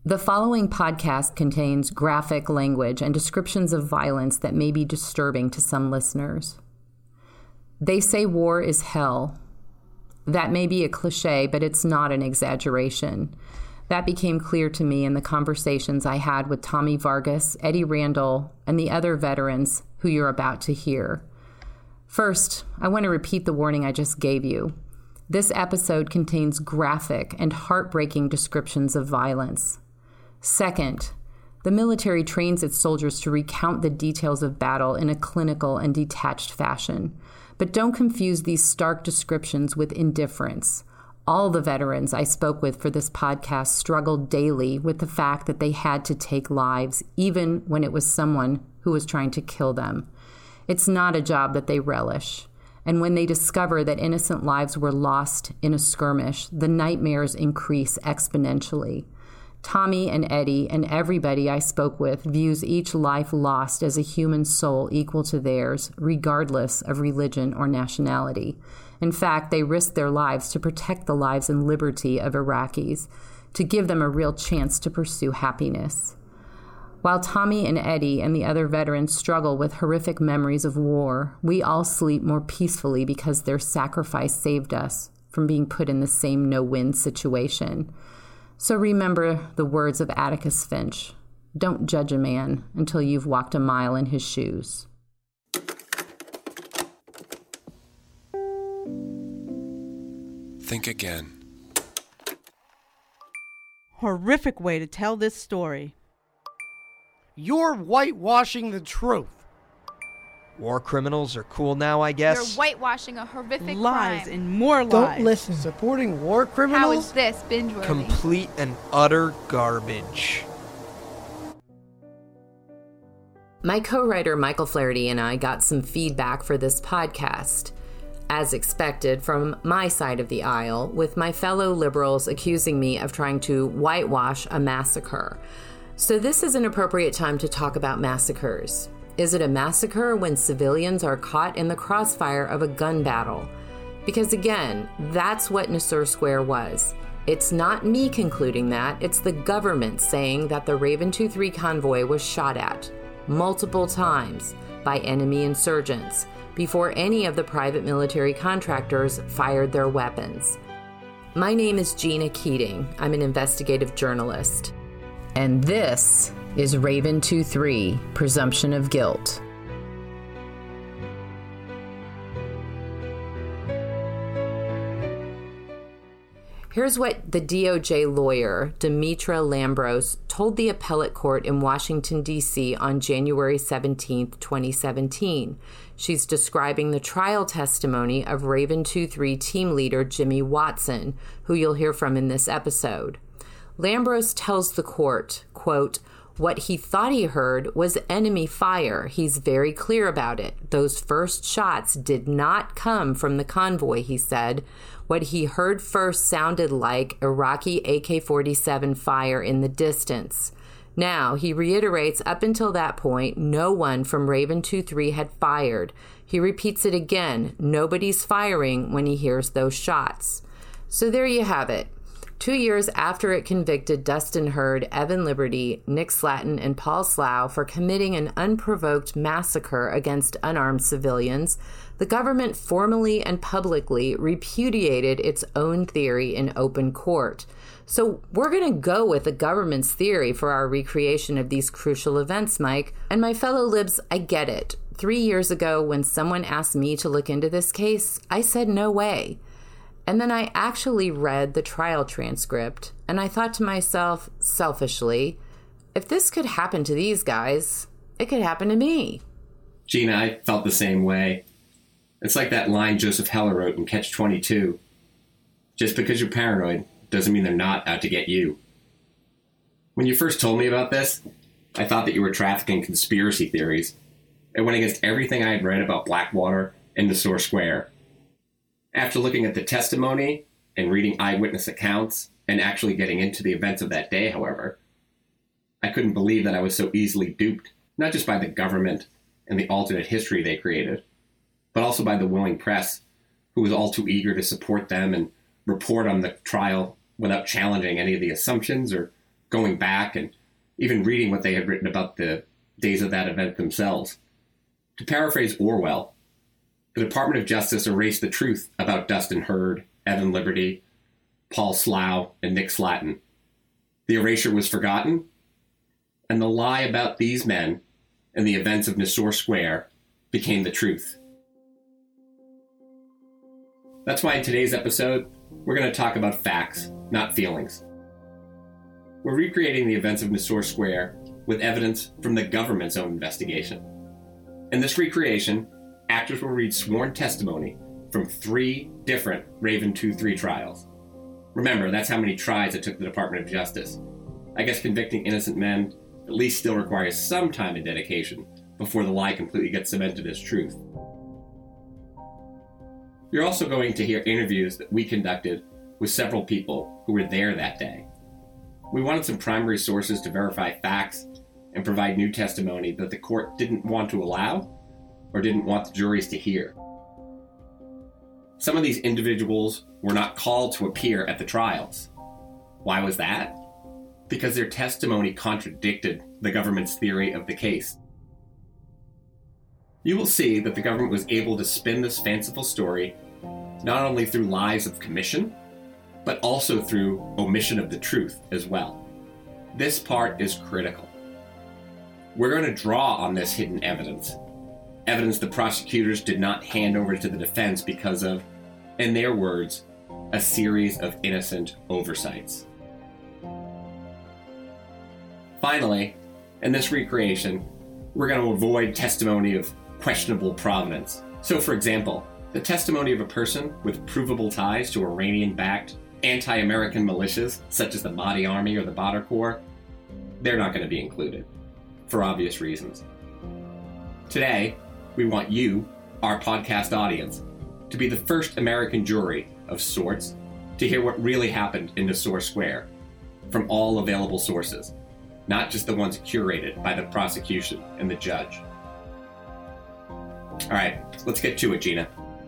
The following podcast contains graphic language and descriptions of violence that may be disturbing to some listeners. They say war is hell. That may be a cliche, but it's not an exaggeration. That became clear to me in the conversations I had with Tommy Vargas, Eddie Randall, and the other veterans who you're about to hear. First, I want to repeat the warning I just gave you. This episode contains graphic and heartbreaking descriptions of violence. Second, the military trains its soldiers to recount the details of battle in a clinical and detached fashion. But don't confuse these stark descriptions with indifference. All the veterans I spoke with for this podcast struggled daily with the fact that they had to take lives, even when it was someone who was trying to kill them. It's not a job that they relish. And when they discover that innocent lives were lost in a skirmish, the nightmares increase exponentially. Tommy and Eddie and everybody I spoke with views each life lost as a human soul equal to theirs, regardless of religion or nationality. In fact, they risk their lives to protect the lives and liberty of Iraqis, to give them a real chance to pursue happiness. While Tommy and Eddie and the other veterans struggle with horrific memories of war, we all sleep more peacefully because their sacrifice saved us from being put in the same no-win situation. So remember the words of Atticus Finch. Don't judge a man until you've walked a mile in his shoes. Think again. Horrific way to tell this story. You're whitewashing the truth. War criminals are cool now, I guess. You're whitewashing a horrific Lies crime. and more lies. Don't listen. Supporting war criminals? How is this binge-worthy? Complete and utter garbage. My co-writer Michael Flaherty and I got some feedback for this podcast. As expected, from my side of the aisle, with my fellow liberals accusing me of trying to whitewash a massacre. So this is an appropriate time to talk about massacres. Is it a massacre when civilians are caught in the crossfire of a gun battle? Because again, that's what Nisour Square was. It's not me concluding that, it's the government saying that the Raven 2-3 convoy was shot at, multiple times, by enemy insurgents, before any of the private military contractors fired their weapons. My name is Gina Keating. I'm an investigative journalist. And this is Raven 2-3, Presumption of Guilt. Here's what the DOJ lawyer, Demetra Lambros, told the appellate court in Washington, D.C. on January 17, 2017. She's describing the trial testimony of Raven 2-3 team leader Jimmy Watson, who you'll hear from in this episode. Lambros tells the court, quote, what he thought he heard was enemy fire. He's very clear about it. Those first shots did not come from the convoy, he said. What he heard first sounded like Iraqi AK-47 fire in the distance. Now, he reiterates up until that point, no one from Raven 2-3 had fired. He repeats it again. Nobody's firing when he hears those shots. So there you have it. 2 years after it convicted Dustin Hurd, Evan Liberty, Nick Slatton, and Paul Slough for committing an unprovoked massacre against unarmed civilians, the government formally and publicly repudiated its own theory in open court. So we're going to go with the government's theory for our recreation of these crucial events, Mike. And my fellow libs, I get it. 3 years ago, when someone asked me to look into this case, I said no way. And then I actually read the trial transcript, and I thought to myself, selfishly, if this could happen to these guys, it could happen to me. Gina, I felt the same way. It's like that line Joseph Heller wrote in Catch-22. Just because you're paranoid doesn't mean they're not out to get you. When you first told me about this, I thought that you were trafficking conspiracy theories. It went against everything I had read about Blackwater and Nisour Square. After looking at the testimony and reading eyewitness accounts and actually getting into the events of that day, however, I couldn't believe that I was so easily duped, not just by the government and the alternate history they created, but also by the willing press, who was all too eager to support them and report on the trial without challenging any of the assumptions or going back and even reading what they had written about the days of that event themselves. To paraphrase Orwell, the Department of Justice erased the truth about Dustin Hurd, Evan Liberty, Paul Slough, and Nick Slatton. The erasure was forgotten, and the lie about these men and the events of Nisour Square became the truth. That's why in today's episode, we're going to talk about facts, not feelings. We're recreating the events of Nisour Square with evidence from the government's own investigation. In this recreation, actors will read sworn testimony from 3 different Raven 2-3 trials. Remember, that's how many tries it took the Department of Justice. I guess convicting innocent men at least still requires some time and dedication before the lie completely gets cemented as truth. You're also going to hear interviews that we conducted with several people who were there that day. We wanted some primary sources to verify facts and provide new testimony that the court didn't want to allow or didn't want the juries to hear. Some of these individuals were not called to appear at the trials. Why was that? Because their testimony contradicted the government's theory of the case. You will see that the government was able to spin this fanciful story not only through lies of commission, but also through omission of the truth as well. This part is critical. We're going to draw on this hidden evidence the prosecutors did not hand over to the defense because of, in their words, a series of innocent oversights. Finally, in this recreation, we're going to avoid testimony of questionable provenance. So, for example, the testimony of a person with provable ties to Iranian-backed anti-American militias, such as the Mahdi Army or the Badr Corps, they're not going to be included, for obvious reasons. Today, we want you, our podcast audience, to be the first American jury of sorts to hear what really happened in Nisour Square from all available sources, not just the ones curated by the prosecution and the judge. All right, let's get to it, Gina.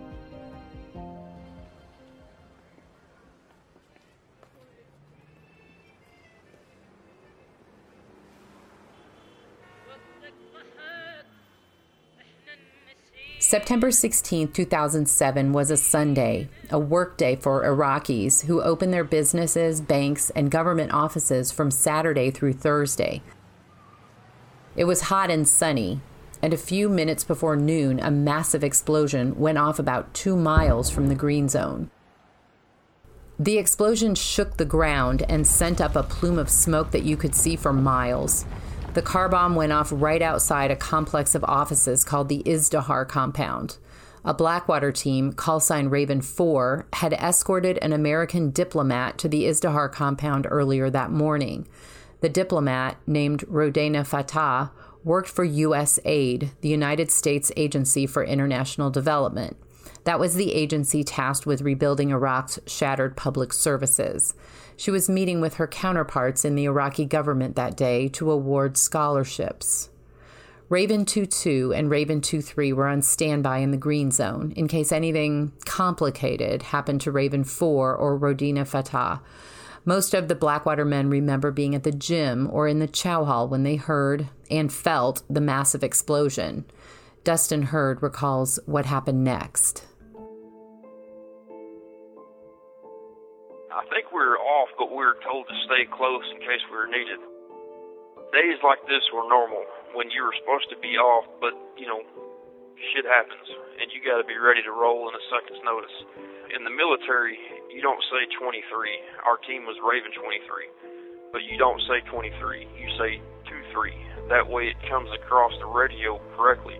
September 16, 2007 was a Sunday, a work day for Iraqis who opened their businesses, banks, and government offices from Saturday through Thursday. It was hot and sunny, and a few minutes before noon, a massive explosion went off about 2 miles from the green zone. The explosion shook the ground and sent up a plume of smoke that you could see for miles. The car bomb went off right outside a complex of offices called the Izdihar compound. A Blackwater team, callsign Raven 4, had escorted an American diplomat to the Izdihar compound earlier that morning. The diplomat, named Rodena Fatah, worked for USAID, the United States Agency for International Development. That was the agency tasked with rebuilding Iraq's shattered public services. She was meeting with her counterparts in the Iraqi government that day to award scholarships. Raven 2-2 and Raven 2-3 were on standby in the green zone in case anything complicated happened to Raven 4 or Rodena Fatah. Most of the Blackwater men remember being at the gym or in the chow hall when they heard and felt the massive explosion. Dustin Hurd recalls what happened next. I think we were off, but we were told to stay close in case we were needed. Days like this were normal, when you were supposed to be off, but, shit happens, and you got to be ready to roll in a second's notice. In the military, you don't say 23. Our team was Raven 23. But you don't say 23, you say 2-3. That way it comes across the radio correctly.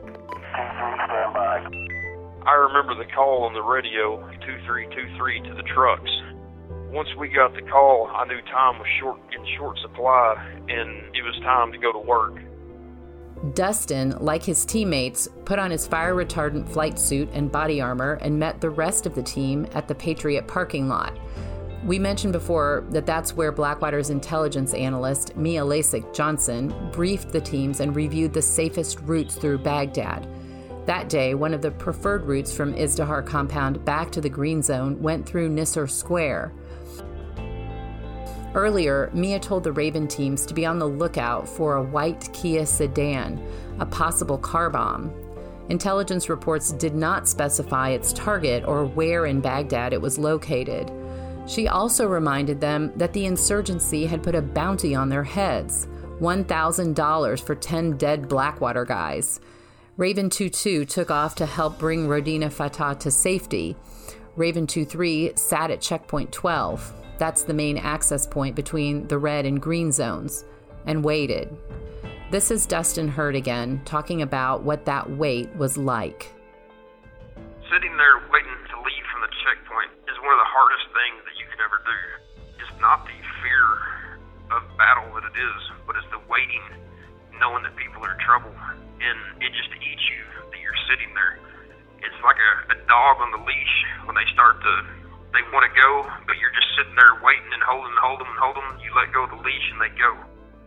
I remember the call on the radio, 2323 to the trucks. Once we got the call, I knew time was in short supply, and it was time to go to work. Dustin, like his teammates, put on his fire-retardant flight suit and body armor and met the rest of the team at the Patriot parking lot. We mentioned before that that's where Blackwater's intelligence analyst, Mia Lasik Johnson, briefed the teams and reviewed the safest routes through Baghdad. That day, one of the preferred routes from Izdihar compound back to the Green Zone went through Nisour Square. Earlier, Mia told the Raven teams to be on the lookout for a white Kia sedan, a possible car bomb. Intelligence reports did not specify its target or where in Baghdad it was located. She also reminded them that the insurgency had put a bounty on their heads, $1,000 for 10 dead Blackwater guys. Raven 2-2 took off to help bring Rodina Fatah to safety. Raven 2-3 sat at checkpoint 12. That's the main access point between the red and green zones, and waited. This is Dustin Hurd again, talking about what that wait was like. Sitting there waiting to leave from the checkpoint is one of the hardest things that you could ever do. It's not the fear of battle that it is, but it's the waiting, knowing that people are in trouble, and it just eats you that you're sitting there. It's like a dog on the leash when they want to go, but you're just sitting there waiting and hold them. You let go of the leash and they go.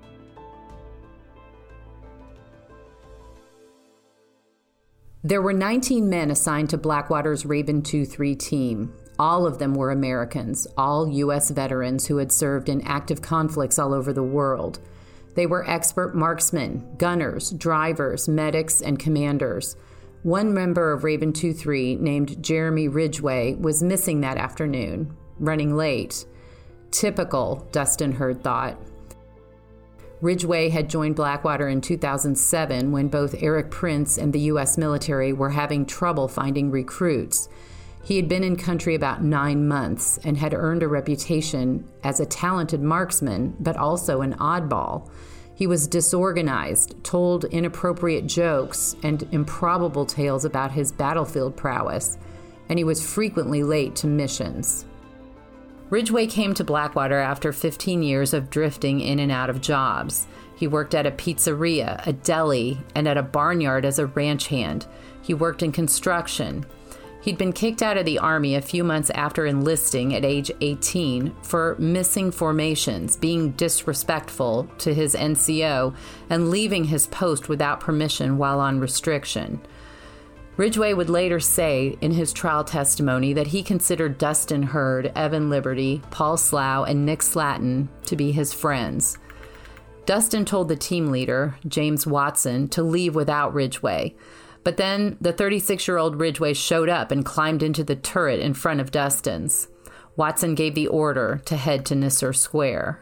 There were 19 men assigned to Blackwater's Raven 2-3 team. All of them were Americans, all U.S. veterans who had served in active conflicts all over the world. They were expert marksmen, gunners, drivers, medics, and commanders. One member of Raven 2-3, named Jeremy Ridgway, was missing that afternoon, running late. Typical, Dustin Hurd thought. Ridgway had joined Blackwater in 2007 when both Eric Prince and the U.S. military were having trouble finding recruits. He had been in country about 9 months and had earned a reputation as a talented marksman, but also an oddball. He was disorganized, told inappropriate jokes and improbable tales about his battlefield prowess, and he was frequently late to missions. Ridgway came to Blackwater after 15 years of drifting in and out of jobs. He worked at a pizzeria, a deli, and at a barnyard as a ranch hand. He worked in construction. He'd been kicked out of the Army a few months after enlisting at age 18 for missing formations, being disrespectful to his NCO, and leaving his post without permission while on restriction. Ridgway would later say in his trial testimony that he considered Dustin Hurd, Evan Liberty, Paul Slough, and Nick Slatton to be his friends. Dustin told the team leader, James Watson, to leave without Ridgway. But then the 36-year-old Ridgway showed up and climbed into the turret in front of Dustin's. Watson gave the order to head to Nisour Square.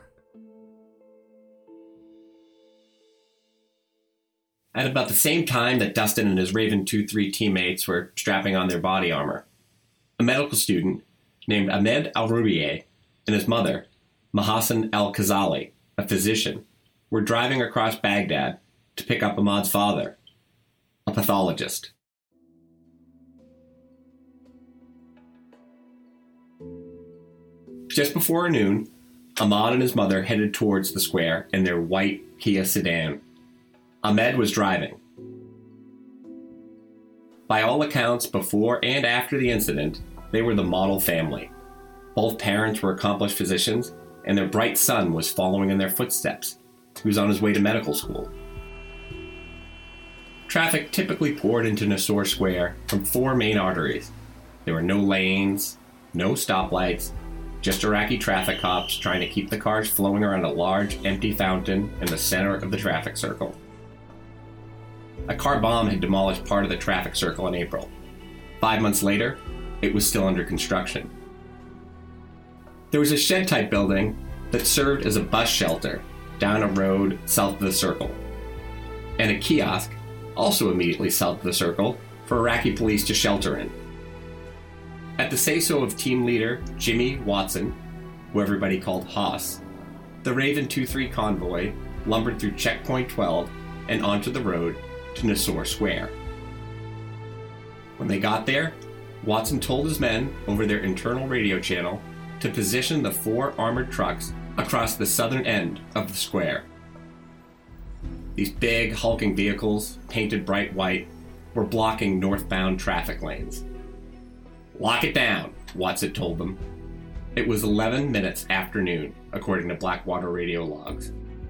At about the same time that Dustin and his Raven 2-3 teammates were strapping on their body armor, a medical student named Ahmed Al-Rubieh and his mother, Mahassan Al-Khazali, a physician, were driving across Baghdad to pick up Ahmad's father, a pathologist. Just before noon, Ahmad and his mother headed towards the square in their white Kia sedan. Ahmed was driving. By all accounts, before and after the incident, they were the model family. Both parents were accomplished physicians, and their bright son was following in their footsteps. He was on his way to medical school. Traffic typically poured into Nisour Square from 4 main arteries. There were no lanes, no stoplights, just Iraqi traffic cops trying to keep the cars flowing around a large, empty fountain in the center of the traffic circle. A car bomb had demolished part of the traffic circle in April. 5 months later, it was still under construction. There was a shed-type building that served as a bus shelter down a road south of the circle, and a kiosk, also immediately south of the circle, for Iraqi police to shelter in. At the say-so of team leader Jimmy Watson, who everybody called Haas, the Raven 2-3 convoy lumbered through Checkpoint 12 and onto the road to Nisour Square. When they got there, Watson told his men over their internal radio channel to position the 4 armored trucks across the southern end of the square. These big, hulking vehicles, painted bright white, were blocking northbound traffic lanes. "Lock it down," Watson told them. It was 11 minutes after noon, according to Blackwater radio logs.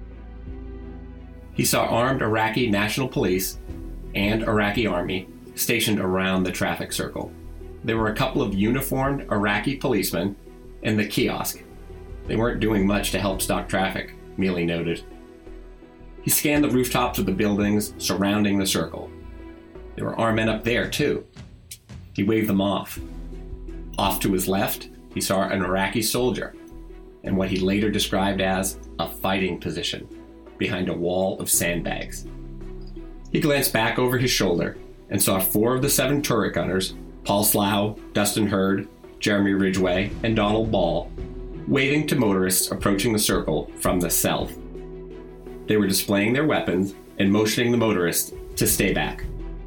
He saw armed Iraqi National Police and Iraqi Army stationed around the traffic circle. There were a couple of uniformed Iraqi policemen in the kiosk, They weren't doing much to help stop traffic, Mealy noted. He scanned the rooftops of the buildings surrounding the circle. There were armed men up there, too. He waved them off. Off to his left, he saw an Iraqi soldier in what he later described as a fighting position behind a wall of sandbags. He glanced back over his shoulder and saw 4 of the 7 turret gunners, Paul Slough, Dustin Hurd, Jeremy Ridgway, and Donald Ball, waving to motorists approaching the circle from the south. They were displaying their weapons and motioning the motorists to stay back.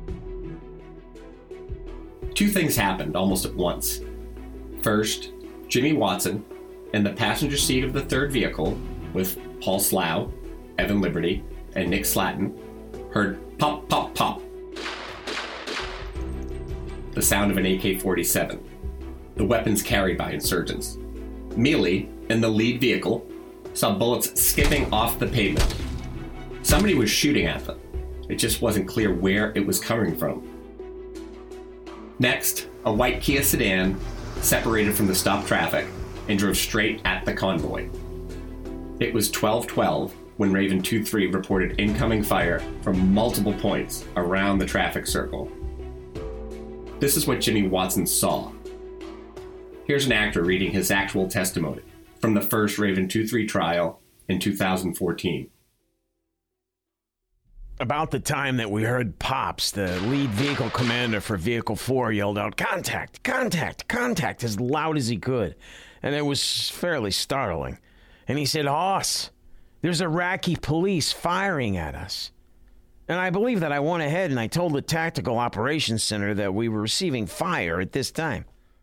2 things happened almost at once. First, Jimmy Watson, in the passenger seat of the 3rd vehicle, with Paul Slough, Evan Liberty, and Nick Slatton, heard pop, pop, pop. The sound of an AK-47, the weapons carried by insurgents. Mealy, in the lead vehicle, saw bullets skipping off the pavement. Somebody was shooting at them. It just wasn't clear where it was coming from. Next, a white Kia sedan separated from the stopped traffic and drove straight at the convoy. It was 12:12 when Raven 2-3 reported incoming fire from multiple points around the traffic circle. This is what Jimmy Watson saw. Here's an actor reading his actual testimony from the first Raven 2-3 trial in 2014. About the time that we heard pops, the lead vehicle commander for Vehicle 4 yelled out, "Contact! Contact! Contact!" as loud as he could. And it was fairly startling. And he said, "Hoss, there's Iraqi police firing at us." And I believe that I went ahead and I told the Tactical Operations Center that we were receiving fire at this time.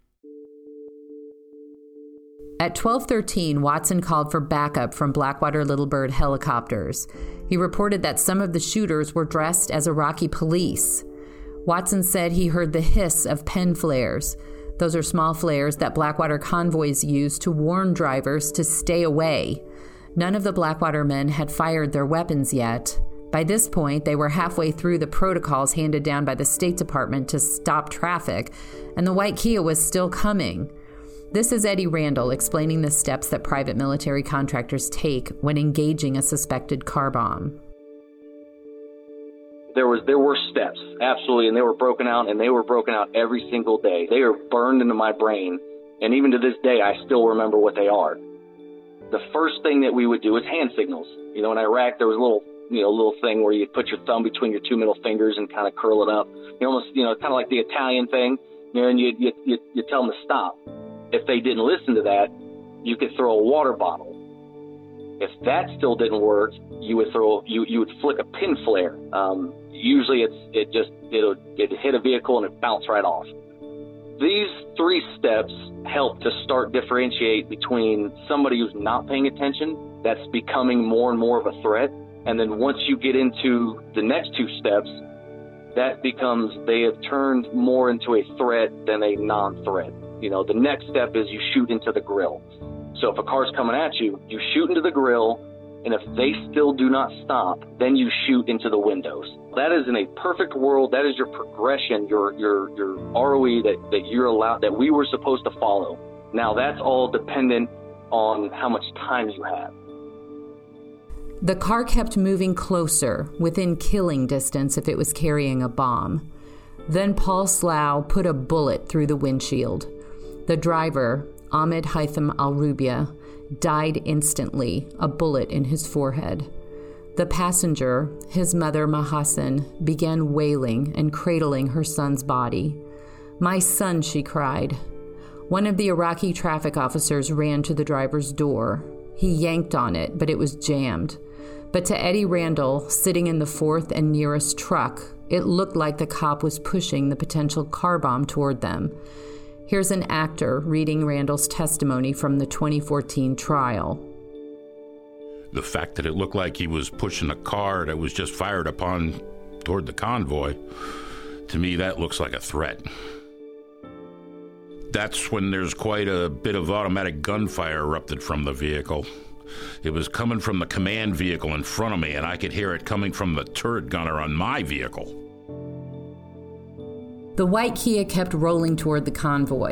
At 12:13, Watson called for backup from Blackwater Little Bird helicopters. He reported that some of the shooters were dressed as Iraqi police. Watson said he heard the hiss of pen flares. Those are small flares that Blackwater convoys use to warn drivers to stay away. None of the Blackwater men had fired their weapons yet. By this point, they were halfway through the protocols handed down by the State Department to stop traffic, and the white Kia was still coming. This is Eddie Randall explaining the steps that private military contractors take when engaging a suspected car bomb. There were steps, absolutely, and they were broken out every single day. They are burned into my brain, and even to this day, I still remember what they are. The first thing that we would do is hand signals. You know, in Iraq, there was a little thing where you put your thumb between your 2 middle fingers and kind of curl it up. You almost, kind of like the Italian thing, and you tell them to stop. If they didn't listen to that, you could throw a water bottle. If that still didn't work, you would flick a pin flare. Usually it'd hit a vehicle and it'd bounce right off. These 3 steps help to start differentiate between somebody who's not paying attention, that's becoming more and more of a threat, and then once you get into the next 2 steps, that becomes they have turned more into a threat than a non-threat. You know, the next step is you shoot into the grill. So if a car's coming at you, you shoot into the grill, and if they still do not stop, then you shoot into the windows. That is in a perfect world. That is your progression, your ROE that you're allowed, that we were supposed to follow. Now that's all dependent on how much time you have. The car kept moving closer, within killing distance if it was carrying a bomb. Then Paul Slough put a bullet through the windshield. The driver, Ahmed Haitham Al-Rubia, died instantly, a bullet in his forehead. The passenger, his mother Mahassan, began wailing and cradling her son's body. "My son," she cried. One of the Iraqi traffic officers ran to the driver's door. He yanked on it, but it was jammed. But to Eddie Randall, sitting in the 4th and nearest truck, it looked like the cop was pushing the potential car bomb toward them. Here's an actor reading Randall's testimony from the 2014 trial. The fact that it looked like he was pushing a car that was just fired upon toward the convoy, to me that looks like a threat. That's when there's quite a bit of automatic gunfire erupted from the vehicle. It was coming from the command vehicle in front of me, and I could hear it coming from the turret gunner on my vehicle. The white Kia kept rolling toward the convoy.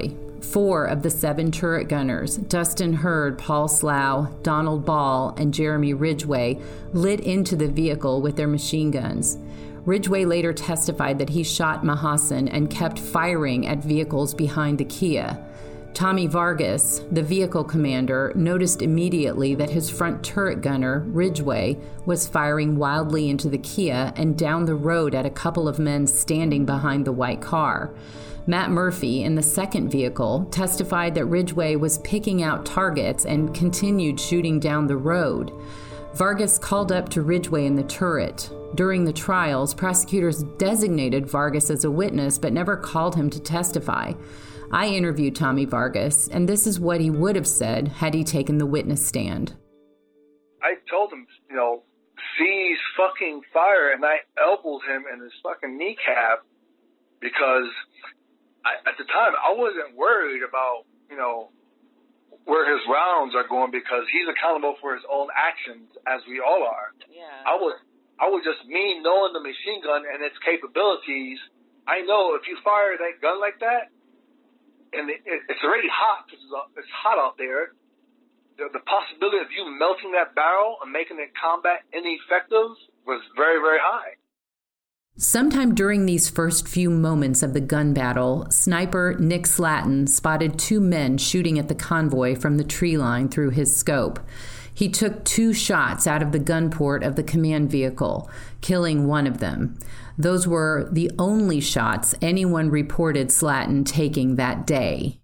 4 of the 7 turret gunners, Dustin Hurd, Paul Slough, Donald Ball, and Jeremy Ridgway, lit into the vehicle with their machine guns. Ridgway later testified that he shot Mahasen and kept firing at vehicles behind the Kia. Tommy Vargas, the vehicle commander, noticed immediately that his front turret gunner, Ridgway, was firing wildly into the Kia and down the road at a couple of men standing behind the white car. Matt Murphy, in the second vehicle, testified that Ridgway was picking out targets and continued shooting down the road. Vargas called up to Ridgway in the turret. During the trials, prosecutors designated Vargas as a witness but never called him to testify. I interviewed Tommy Vargas, and this is what he would have said had he taken the witness stand. I told him, cease fucking fire, and I elbowed him in his fucking kneecap because at the time I wasn't worried about, where his rounds are going because he's accountable for his own actions, as we all are. Yeah. I was just me knowing the machine gun and its capabilities. I know if you fire that gun like that, and it's already hot because it's hot out there, the possibility of you melting that barrel and making it combat ineffective was very, very high. Sometime during these first few moments of the gun battle, sniper Nick Slatton spotted 2 men shooting at the convoy from the tree line through his scope. He took 2 shots out of the gun port of the command vehicle, killing one of them. Those were the only shots anyone reported Slatton taking that day.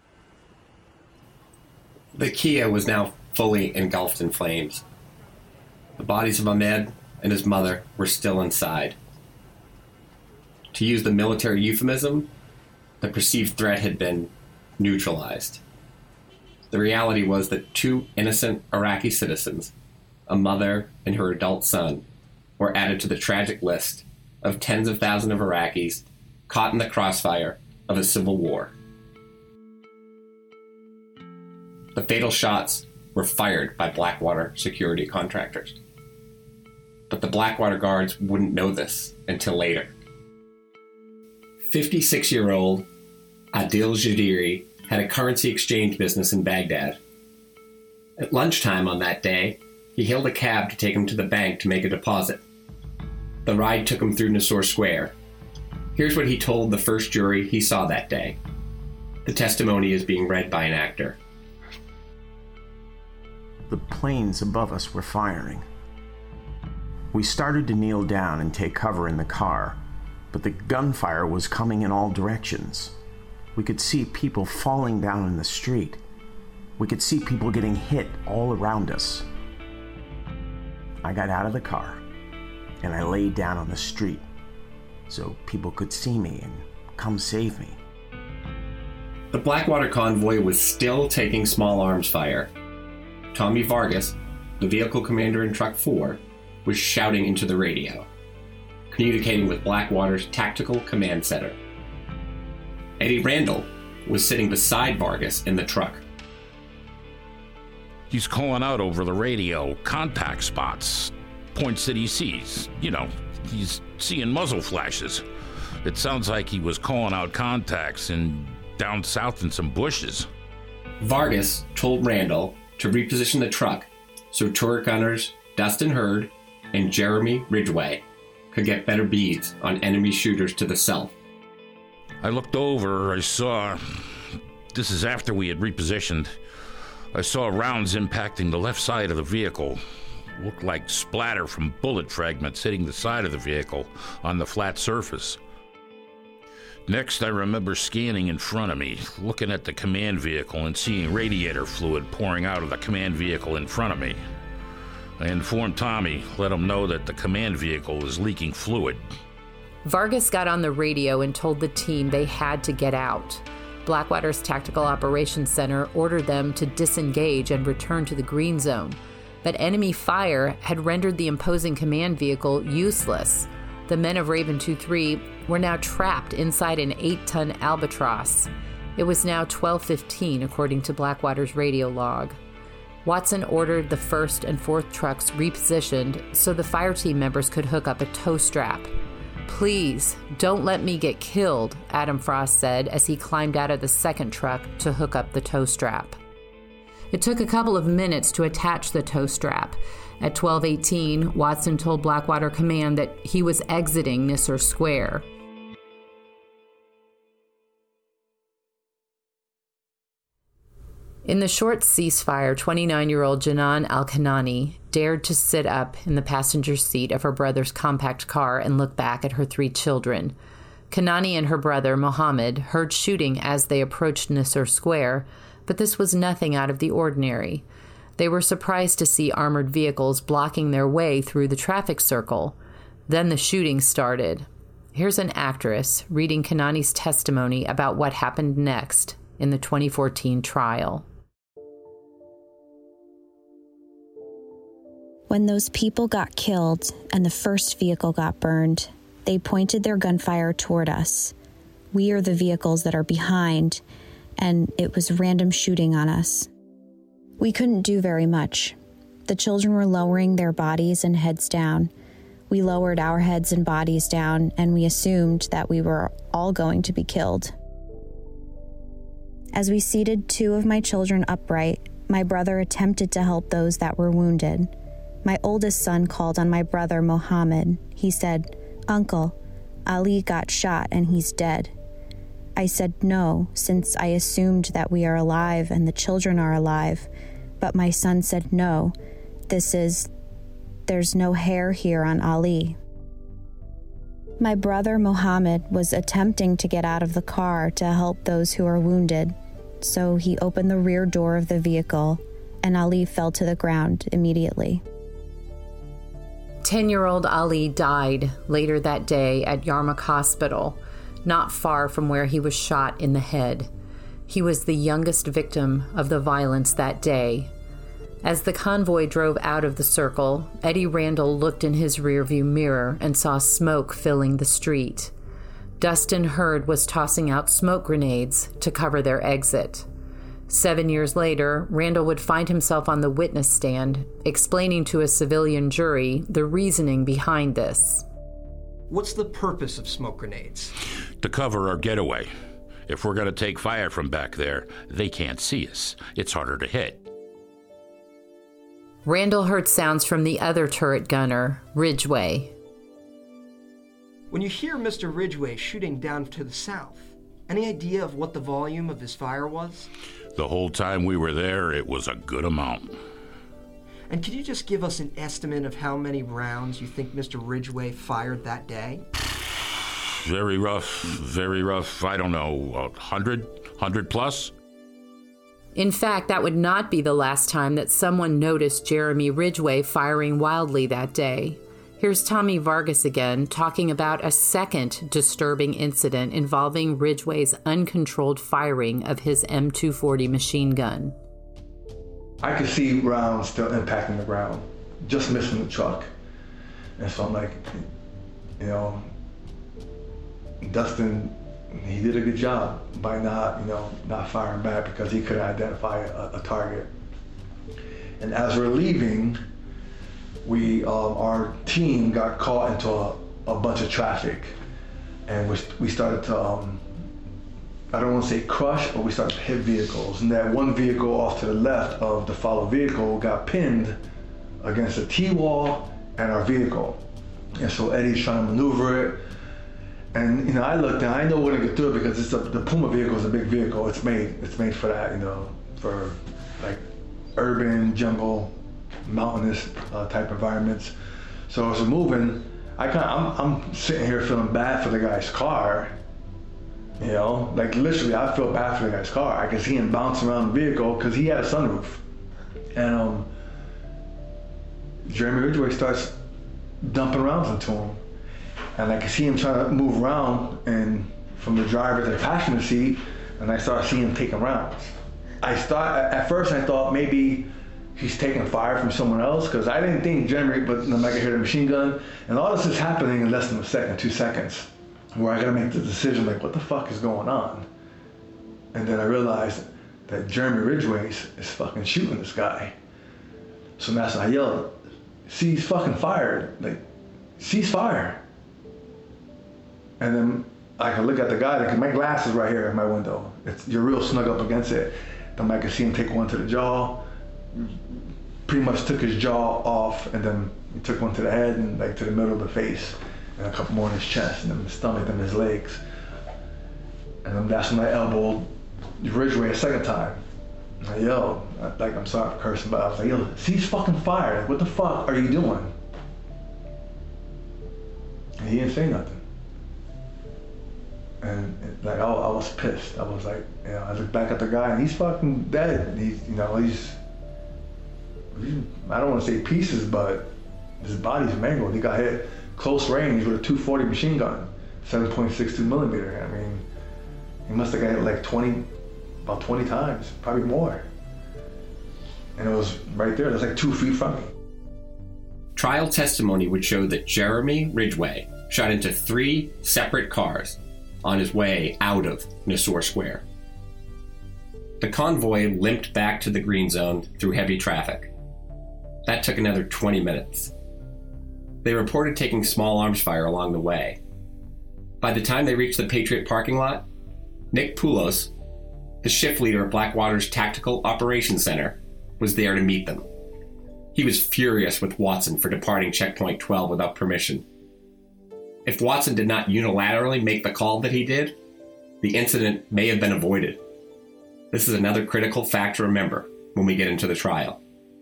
The Kia was now fully engulfed in flames. The bodies of Ahmed and his mother were still inside. To use the military euphemism, the perceived threat had been neutralized. The reality was that 2 innocent Iraqi citizens, a mother and her adult son, were added to the tragic list of tens of thousands of Iraqis caught in the crossfire of a civil war. The fatal shots were fired by Blackwater security contractors. But the Blackwater guards wouldn't know this until later. 56-year-old Adil Jadiri had a currency exchange business in Baghdad. At lunchtime on that day, he hailed a cab to take him to the bank to make a deposit. The ride took him through Nassour Square. Here's what he told the first jury he saw that day. The testimony is being read by an actor. The planes above us were firing. We started to kneel down and take cover in the car, but the gunfire was coming in all directions. We could see people falling down in the street. We could see people getting hit all around us. I got out of the car and I laid down on the street so people could see me and come save me. The Blackwater convoy was still taking small arms fire. Tommy Vargas, the vehicle commander in Truck 4, was shouting into the radio, communicating with Blackwater's tactical command center. Eddie Randall was sitting beside Vargas in the truck. He's calling out over the radio contact spots, points that he sees. He's seeing muzzle flashes. It sounds like he was calling out contacts and down south in some bushes. Vargas told Randall to reposition the truck so turret gunners Dustin Hurd and Jeremy Ridgway could get better beads on enemy shooters to the south. I looked over, I saw, this is after we had repositioned, I saw rounds impacting the left side of the vehicle. Looked like splatter from bullet fragments hitting the side of the vehicle on the flat surface. Next, I remember scanning in front of me, looking at the command vehicle and seeing radiator fluid pouring out of the command vehicle in front of me. I informed Tommy, let him know that the command vehicle was leaking fluid. Vargas got on the radio and told the team they had to get out. Blackwater's Tactical Operations Center ordered them to disengage and return to the green zone. But enemy fire had rendered the imposing command vehicle useless. The men of Raven 2-3 were now trapped inside an 8-ton Albatross. It was now 12:15, according to Blackwater's radio log. Watson ordered the 1st and 4th trucks repositioned so the fire team members could hook up a tow strap. "Please, don't let me get killed," Adam Frost said as he climbed out of the second truck to hook up the tow strap. It took a couple of minutes to attach the tow strap. At 12:18, Watson told Blackwater Command that he was exiting Nisser Square. In the short ceasefire, 29-year-old Janan Al-Kanani dared to sit up in the passenger seat of her brother's compact car and look back at her 3 children. Kanani and her brother, Mohammed, heard shooting as they approached Nisser Square, but this was nothing out of the ordinary. They were surprised to see armored vehicles blocking their way through the traffic circle. Then the shooting started. Here's an actress reading Kanani's testimony about what happened next in the 2014 trial. When those people got killed and the first vehicle got burned, they pointed their gunfire toward us. We are the vehicles that are behind, and it was random shooting on us. We couldn't do very much. The children were lowering their bodies and heads down. We lowered our heads and bodies down, and we assumed that we were all going to be killed. As we seated 2 of my children upright, my brother attempted to help those that were wounded. My oldest son called on my brother, Mohammed. He said, "Uncle, Ali got shot and he's dead." I said no, since I assumed that we are alive and the children are alive. But my son said no, there's no hair here on Ali. My brother, Mohammed, was attempting to get out of the car to help those who are wounded. So he opened the rear door of the vehicle, and Ali fell to the ground immediately. 10-year-old Ali died later that day at Yarmouk Hospital, not far from where he was shot in the head. He was the youngest victim of the violence that day. As the convoy drove out of the circle, Eddie Randall looked in his rearview mirror and saw smoke filling the street. Dustin Hurd was tossing out smoke grenades to cover their exit. 7 years later, Randall would find himself on the witness stand, explaining to a civilian jury the reasoning behind this. What's the purpose of smoke grenades? To cover our getaway. If we're going to take fire from back there, they can't see us. It's harder to hit. Randall heard sounds from the other turret gunner, Ridgway. When you hear Mr. Ridgway shooting down to the south, any idea of what the volume of his fire was? The whole time we were there, it was a good amount. And could you just give us an estimate of how many rounds you think Mr. Ridgway fired that day? Very rough. I don't know, 100 plus? In fact, that would not be the last time that someone noticed Jeremy Ridgway firing wildly that day. Here's Tommy Vargas again talking about a second disturbing incident involving Ridgway's uncontrolled firing of his M240 machine gun. I could see rounds still impacting the ground, just missing the truck. And so I'm like, Dustin, he did a good job by not firing back because he could identify a target. And as we're leaving, our team got caught into a bunch of traffic, and we started to, I don't want to say crush, but we started to hit vehicles. And that one vehicle off to the left of the followed vehicle got pinned against a T-wall and our vehicle. And so Eddie's trying to maneuver it. And I looked and I know we're gonna get through it because the Puma vehicle is a big vehicle. It's made for that, for like urban, jungle, mountainous type environments. So as we're moving, I'm sitting here feeling bad for the guy's car. Like literally, I feel bad for the guy's car. I can see him bouncing around the vehicle because he had a sunroof. And Jeremy Ridgway starts dumping rounds into him. And I can see him trying to move around and from the driver to the passenger seat, and I start seeing him taking rounds. At first I thought maybe he's taking fire from someone else, because I didn't think Jeremy, but then I could hear the machine gun, and all this is happening in less than a second, 2 seconds, where I gotta make the decision, like, what the fuck is going on? And then I realized that Jeremy Ridgway is fucking shooting this guy. So that's when I yelled, "Cease fucking fire, like, cease fire." And then I can look at the guy, because my glass is right here in my window. You're real snug up against it. Then I can see him take one to the jaw, pretty much took his jaw off, and then he took one to the head and like to the middle of the face, and a couple more in his chest, and then his stomach, and his legs. And then that's when I elbowed Ridgway a second time. And I yelled, like, I'm sorry for cursing, but I was like, yo, cease fucking fire. Like, what the fuck are you doing? And he didn't say nothing. And like, I was pissed. I was like, you know, I looked back at the guy, and he's fucking dead. He's, you know, he's I don't want to say pieces, but his body's mangled. He got hit close range with a 240 machine gun, 7.62 millimeter. I mean, he must have got hit like about 20 times, probably more. And it was right there. It was like 2 feet from me. Trial testimony would show that Jeremy Ridgway shot into 3 separate cars on his way out of Nisour Square. The convoy limped back to the green zone through heavy traffic. That took another 20 minutes. They reported taking small arms fire along the way. By the time they reached the Patriot parking lot, Nick Poulos, the shift leader of Blackwater's Tactical Operations Center, was there to meet them. He was furious with Watson for departing Checkpoint 12 without permission. If Watson did not unilaterally make the call that he did, the incident may have been avoided. This is another critical fact to remember when we get into the trial.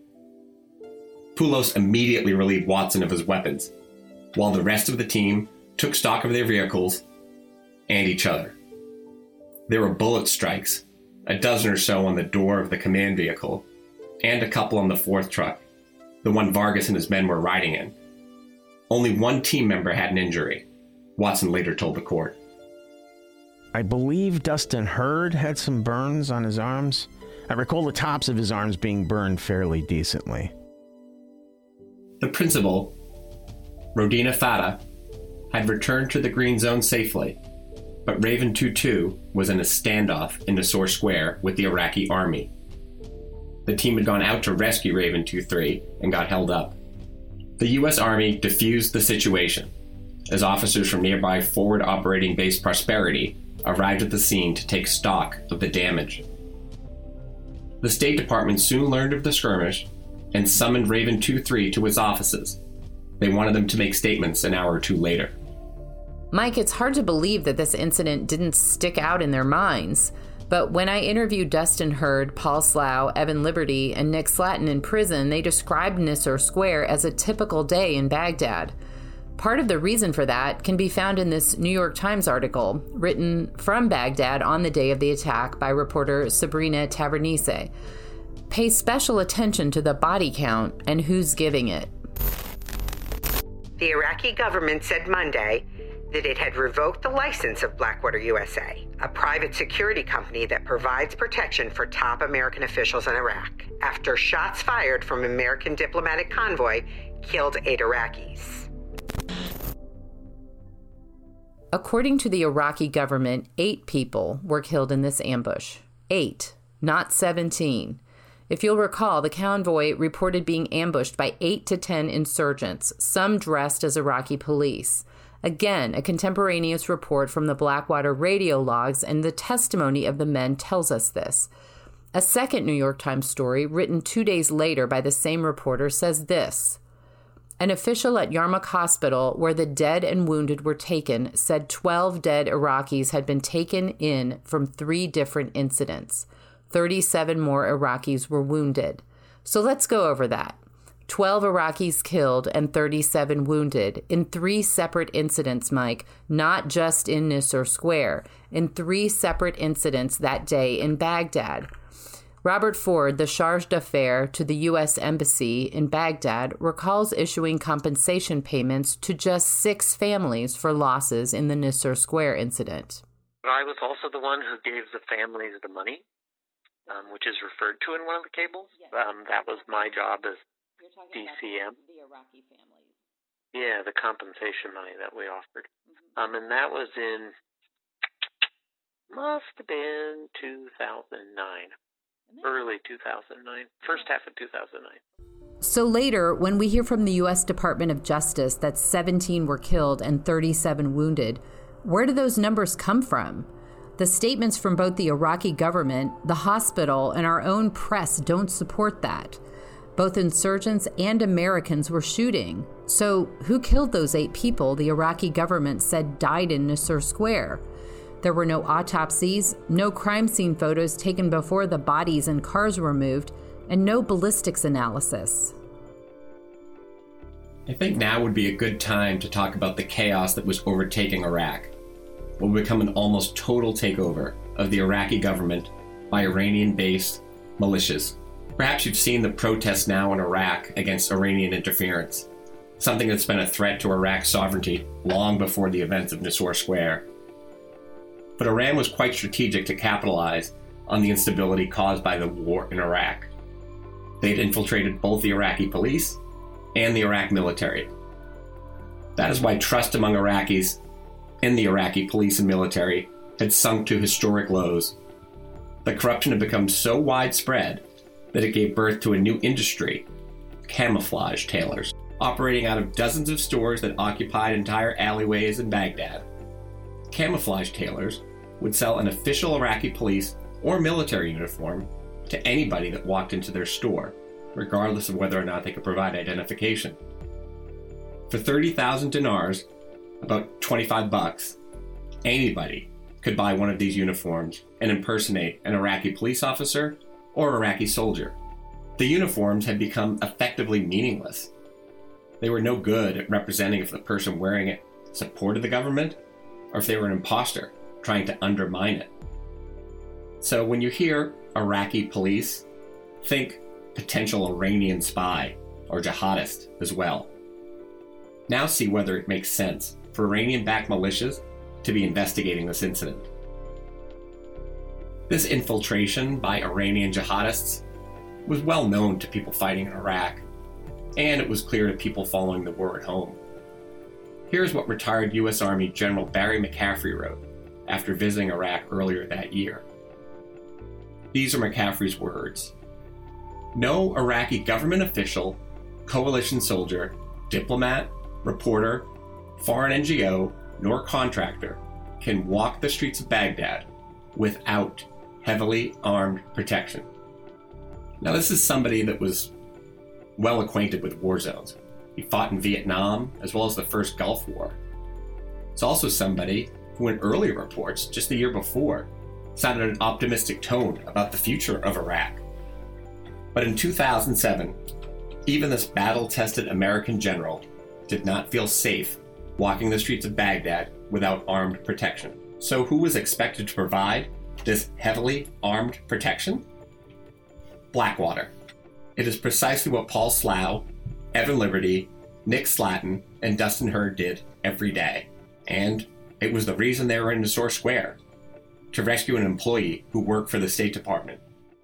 Poulos immediately relieved Watson of his weapons, while the rest of the team took stock of their vehicles and each other. There were bullet strikes, a dozen or so on the door of the command vehicle, and a couple on the 4th truck, the one Vargas and his men were riding in. Only one team member had an injury, Watson later told the court. I believe Dustin Hurd had some burns on his arms. I recall the tops of his arms being burned fairly decently. The principal, Rodina Fata, had returned to the green zone safely, but Raven 2-2 was in a standoff in Nisour Square with the Iraqi army. The team had gone out to rescue Raven 2-3 and got held up. The U.S. Army diffused the situation as officers from nearby Forward Operating Base Prosperity arrived at the scene to take stock of the damage. The State Department soon learned of the skirmish and summoned Raven 2-3 to its offices. They wanted them to make statements an hour or two later. Mike, it's hard to believe that this incident didn't stick out in their minds. But when I interviewed Dustin Hurd, Paul Slough, Evan Liberty, and Nick Slatton in prison, they described Nisour Square as a typical day in Baghdad. Part of the reason for that can be found in this New York Times article, written from Baghdad on the day of the attack by reporter Sabrina Tavernise. Pay special attention to the body count and who's giving it. The Iraqi government said Monday that it had revoked the license of Blackwater USA, a private security company that provides protection for top American officials in Iraq, after shots fired from an American diplomatic convoy killed 8 Iraqis. According to the Iraqi government, 8 people were killed in this ambush. 8, not 17. If you'll recall, the convoy reported being ambushed by 8 to 10 insurgents, some dressed as Iraqi police. Again, a contemporaneous report from the Blackwater radio logs and the testimony of the men tells us this. A second New York Times story, written 2 days later by the same reporter, says this. An official at Yarmouk Hospital, where the dead and wounded were taken, said 12 dead Iraqis had been taken in from 3 different incidents. 37 more Iraqis were wounded. So let's go over that. 12 Iraqis killed and 37 wounded in 3 separate incidents, Mike, not just in Nisour Square, in 3 separate incidents that day in Baghdad. Robert Ford, the charge d'affaires to the U.S. Embassy in Baghdad, recalls issuing compensation payments to just 6 families for losses in the Nisour Square incident. I was also the one who gave the families the money, which is referred to in one of the cables. That was my job as DCM. The Iraqi families. Yeah, the compensation money that we offered. And that was must have been 2009. Early 2009. First half of 2009. So later, when we hear from the U.S. Department of Justice that 17 were killed and 37 wounded, Where do those numbers come from? The statements from both the Iraqi government, the hospital, and our own press don't support that. Both insurgents and Americans were shooting. So who killed those 8 people the Iraqi government said died in Nisour Square? There were no autopsies, no crime scene photos taken before the bodies and cars were moved, and no ballistics analysis. I think now would be a good time to talk about the chaos that was overtaking Iraq. What would become an almost total takeover of the Iraqi government by Iranian-based militias. Perhaps you've seen the protests now in Iraq against Iranian interference, something that's been a threat to Iraq's sovereignty long before the events of Nisour Square. But Iran was quite strategic to capitalize on the instability caused by the war in Iraq. They'd infiltrated both the Iraqi police and the Iraq military. That is why trust among Iraqis in the Iraqi police and military had sunk to historic lows. The corruption had become so widespread that it gave birth to a new industry, camouflage tailors, operating out of dozens of stores that occupied entire alleyways in Baghdad. Camouflage tailors would sell an official Iraqi police or military uniform to anybody that walked into their store, regardless of whether or not they could provide identification. For 30,000 dinars, about $25, anybody could buy one of these uniforms and impersonate an Iraqi police officer or Iraqi soldier. The uniforms had become effectively meaningless. They were no good at representing if the person wearing it supported the government or if they were an imposter trying to undermine it. So when you hear Iraqi police, think potential Iranian spy or jihadist as well. Now see whether it makes sense for Iranian-backed militias to be investigating this incident. This infiltration by Iranian jihadists was well known to people fighting in Iraq, and it was clear to people following the war at home. Here's what retired U.S. Army General Barry McCaffrey wrote after visiting Iraq earlier that year. These are McCaffrey's words. No Iraqi government official, coalition soldier, diplomat, reporter, foreign NGO, nor contractor can walk the streets of Baghdad without heavily armed protection. Now, this is somebody that was well acquainted with war zones. He fought in Vietnam as well as the first Gulf War. It's also somebody who, in earlier reports, just the year before, sounded an optimistic tone about the future of Iraq. But in 2007, even this battle-tested American general did not feel safe walking the streets of Baghdad without armed protection. So who was expected to provide this heavily armed protection? Blackwater. It is precisely what Paul Slough, Evan Liberty, Nick Slatton, and Dustin Hurd did every day. And it was the reason they were in Nisour Square, to rescue an employee who worked for the State Department.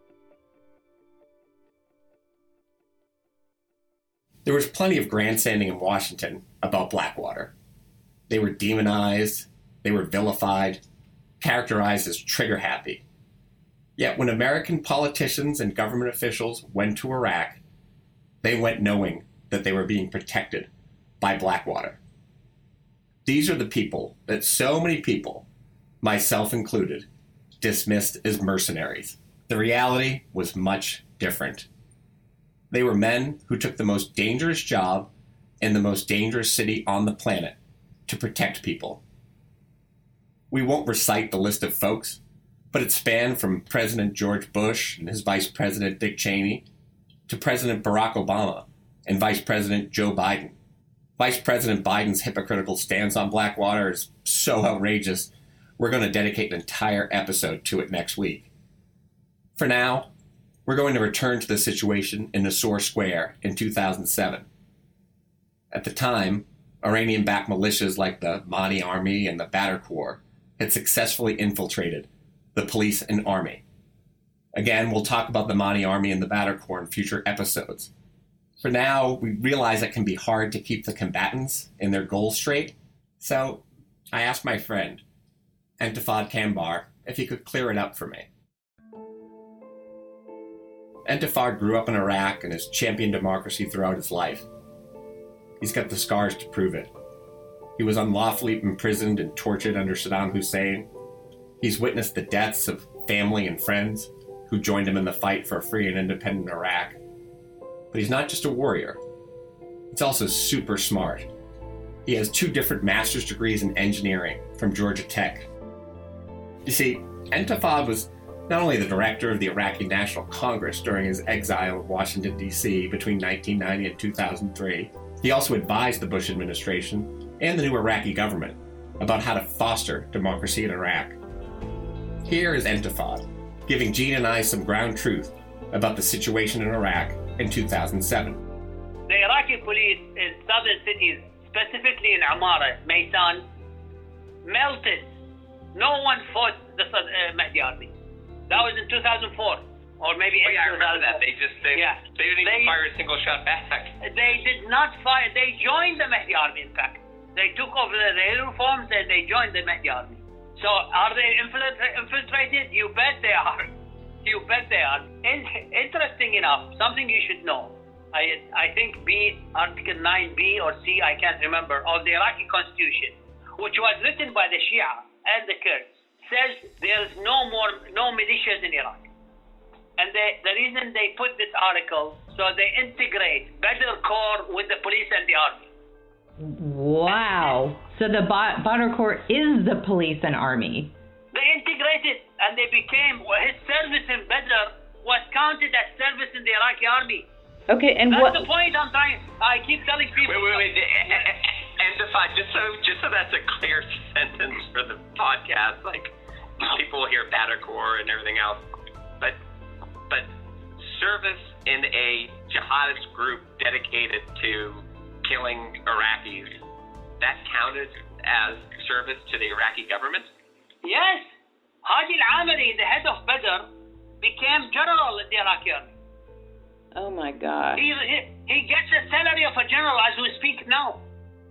There was plenty of grandstanding in Washington about Blackwater. They were demonized, they were vilified, characterized as trigger-happy. Yet when American politicians and government officials went to Iraq, they went knowing that they were being protected by Blackwater. These are the people that so many people, myself included, dismissed as mercenaries. The reality was much different. They were men who took the most dangerous job in the most dangerous city on the planet to protect people. We won't recite the list of folks, but it spanned from President George Bush and his Vice President Dick Cheney to President Barack Obama and Vice President Joe Biden. Vice President Biden's hypocritical stance on Blackwater is so outrageous, we're going to dedicate an entire episode to it next week. For now, we're going to return to the situation in Nisour Square in 2007. At the time, Iranian-backed militias like the Mahdi Army and the Badr Corps had successfully infiltrated the police and army. Again, we'll talk about the Mahdi Army and the Badr Corps in future episodes. For now, we realize it can be hard to keep the combatants and their goals straight, so I asked my friend, Entefad Kambar, if he could clear it up for me. Entefad grew up in Iraq and has championed democracy throughout his life. He's got the scars to prove it. He was unlawfully imprisoned and tortured under Saddam Hussein. He's witnessed the deaths of family and friends who joined him in the fight for a free and independent Iraq. But he's not just a warrior. He's also super smart. He has 2 different master's degrees in engineering from Georgia Tech. You see, Entefad was not only the director of the Iraqi National Congress during his exile in Washington, D.C. between 1990 and 2003, he also advised the Bush administration and the new Iraqi government about how to foster democracy in Iraq. Here is Entefad, giving Gene and I some ground truth about the situation in Iraq in 2007. The Iraqi police in southern cities, specifically in Amara, Maysan, melted. No one fought the Mahdi army. That was in 2004, or maybe. Oh yeah, I remember that. They didn't even fire a single shot back. They did not fire. They joined the Mahdi army. In fact, they took over the uniforms and they joined the Mahdi army. So are they infiltrated? You bet they are. You bet they are. Interesting enough, something you should know. I think Article 9B or C, I can't remember, of the Iraqi Constitution, which was written by the Shia and the Kurds, says there is no militias in Iraq. And the reason they put this article, so they integrate Badr Corps with the police and the army. Wow. So the Badr Corps is the police and army. They integrated and they became, his service in Badr was counted as service in the Iraqi army. Okay, and that's what? The point I'm trying. I keep telling people. Wait. Entefad, just so that's a clear sentence for the podcast, like people will hear Badr Corps and everything else, but service in a jihadist group dedicated to killing Iraqis, that counted as service to the Iraqi government? Yes. Hadi al-Amiri, the head of Badr, became general in the Iraqi army. Oh my God. He gets the salary of a general as we speak now.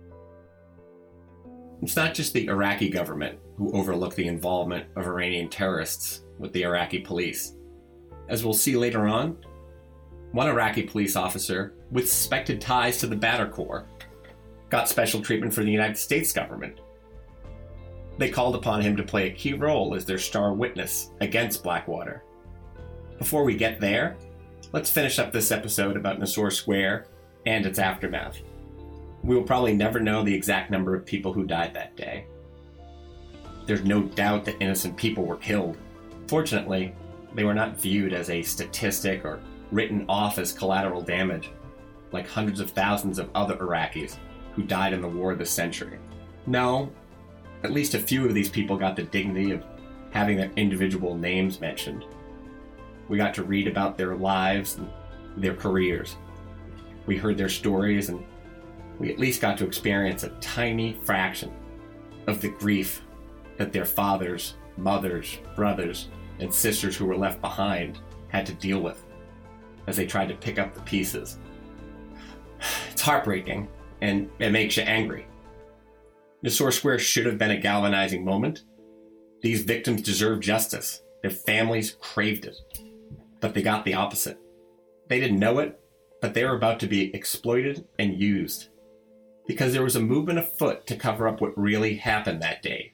It's not just the Iraqi government who overlooked the involvement of Iranian terrorists with the Iraqi police. As we'll see later on, one Iraqi police officer with suspected ties to the Badr Corps got special treatment from the United States government. They called upon him to play a key role as their star witness against Blackwater. Before we get there, let's finish up this episode about Nisour Square and its aftermath. We will probably never know the exact number of people who died that day. There's no doubt that innocent people were killed. Fortunately, they were not viewed as a statistic or written off as collateral damage, like hundreds of thousands of other Iraqis who died in the war this century. No, at least a few of these people got the dignity of having their individual names mentioned. We got to read about their lives and their careers. We heard their stories, and we at least got to experience a tiny fraction of the grief that their fathers, mothers, brothers, and sisters who were left behind had to deal with as they tried to pick up the pieces. It's heartbreaking, and it makes you angry. Nisour Square should have been a galvanizing moment. These victims deserve justice. Their families craved it. But they got the opposite. They didn't know it, but they were about to be exploited and used. Because there was a movement afoot to cover up what really happened that day.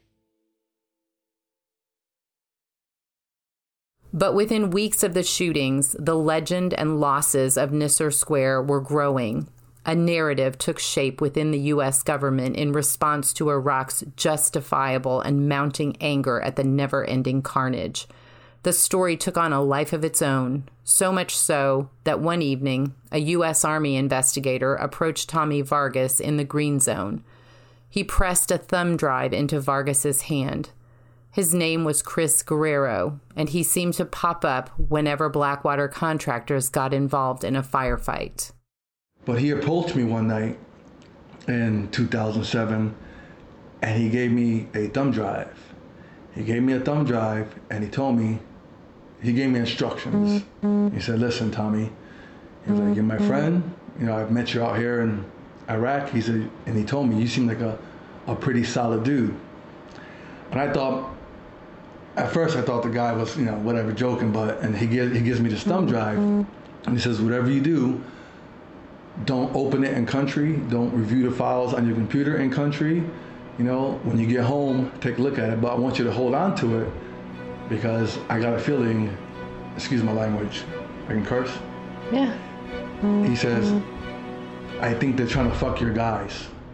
But within weeks of the shootings, the legend and losses of Nisour Square were growing. A narrative took shape within the U.S. government in response to Iraq's justifiable and mounting anger at the never-ending carnage. The story took on a life of its own, so much so that one evening, a U.S. Army investigator approached Tommy Vargas in the Green Zone. He pressed a thumb drive into Vargas's hand. His name was Chris Guerrero, and he seemed to pop up whenever Blackwater contractors got involved in a firefight. But he approached me one night in 2007, and he gave me a thumb drive. He gave me a thumb drive, and he gave me instructions. He said, listen, Tommy, he was like, you're my friend. You know, I've met you out here in Iraq. He said, and he told me, you seem like a pretty solid dude. And at first I thought the guy was, you know, whatever, joking, and he gives me this thumb drive, and he says, whatever you do, don't open it in country. Don't review the files on your computer in country. You know, when you get home, take a look at it. But I want you to hold on to it because I got a feeling, excuse my language, I can curse? Yeah. He says, I think they're trying to fuck your guys.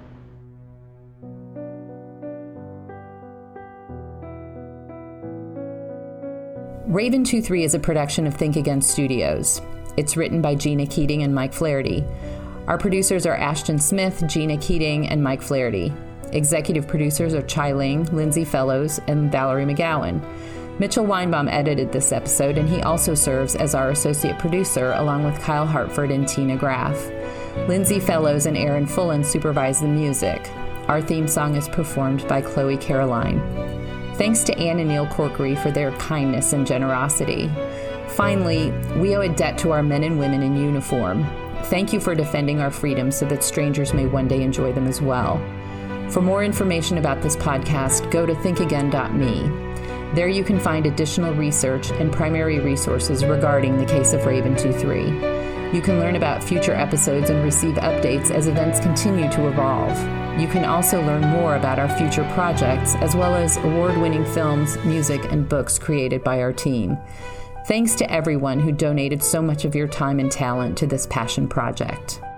Raven 2-3 is a production of Think Again Studios. It's written by Gina Keating and Mike Flaherty. Our producers are Ashton Smith, Gina Keating, and Mike Flaherty. Executive producers are Chai Ling, Lindsay Fellows, and Valerie McGowan. Mitchell Weinbaum edited this episode, and he also serves as our associate producer, along with Kyle Hartford and Tina Graff. Lindsay Fellows and Aaron Fullen supervise the music. Our theme song is performed by Chloe Caroline. Thanks to Ann and Neil Corkery for their kindness and generosity. Finally, we owe a debt to our men and women in uniform. Thank you for defending our freedoms so that strangers may one day enjoy them as well. For more information about this podcast, go to thinkagain.me. There you can find additional research and primary resources regarding the case of Raven 2-3. You can learn about future episodes and receive updates as events continue to evolve. You can also learn more about our future projects, as well as award-winning films, music, and books created by our team. Thanks to everyone who donated so much of your time and talent to this passion project.